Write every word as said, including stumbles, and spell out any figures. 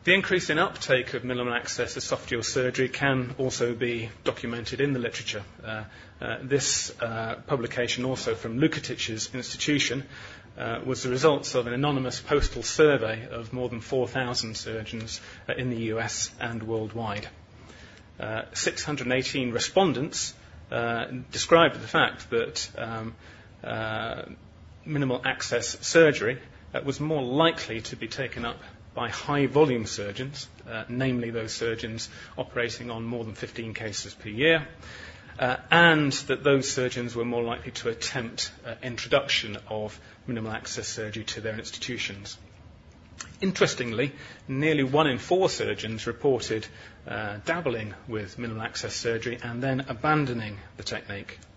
The increase in uptake of minimal access esophageal surgery can also be documented in the literature. Uh, uh, this uh, publication, also from Lukatich's institution, uh, was the results of an anonymous postal survey of more than four thousand surgeons uh, in the U S and worldwide. Uh, six hundred eighteen respondents uh, described the fact that um, uh, minimal access surgery uh, was more likely to be taken up by high-volume surgeons, uh, namely those surgeons operating on more than fifteen cases per year, uh, and that those surgeons were more likely to attempt uh, introduction of minimal access surgery to their institutions. Interestingly, nearly one in four surgeons reported uh, dabbling with minimal access surgery and then abandoning the technique.